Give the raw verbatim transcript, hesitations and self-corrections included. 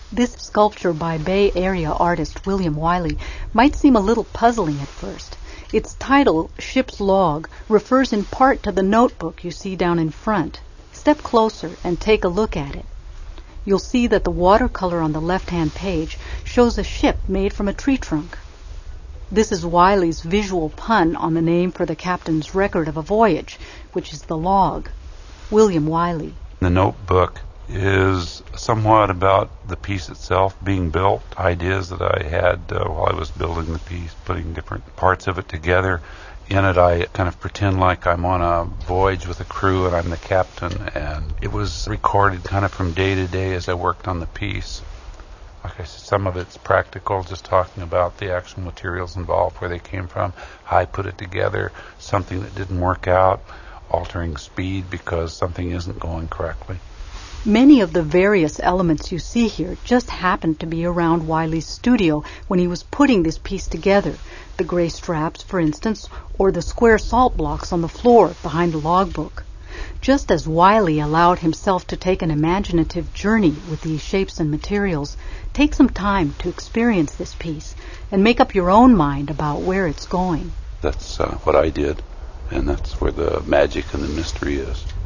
This sculpture by Bay Area artist William Wiley might seem a little puzzling at first. Its title, Ship's Log, refers in part to the notebook you see down in front. Step closer and take a look at it. You'll see that the watercolor on the left-hand page shows a ship made from a tree trunk. This is Wiley's visual pun on the name for the captain's record of a voyage, which is the log. William Wiley. The notebook is somewhat about the piece itself being built, ideas that I had uh, while I was building the piece, putting different parts of it together. In it, I kind of pretend like I'm on a voyage with a crew and I'm the captain, and it was recorded kind of from day to day as I worked on the piece. Like I said, some of it's practical, just talking about the actual materials involved, where they came from, how I put it together, something that didn't work out, altering speed because something isn't going correctly. Many of the various elements you see here just happened to be around Wiley's studio when he was putting this piece together. The gray straps, for instance, or the square salt blocks on the floor behind the logbook. Just as Wiley allowed himself to take an imaginative journey with these shapes and materials, take some time to experience this piece and make up your own mind about where it's going. That's uh, what I did, and that's where the magic and the mystery is.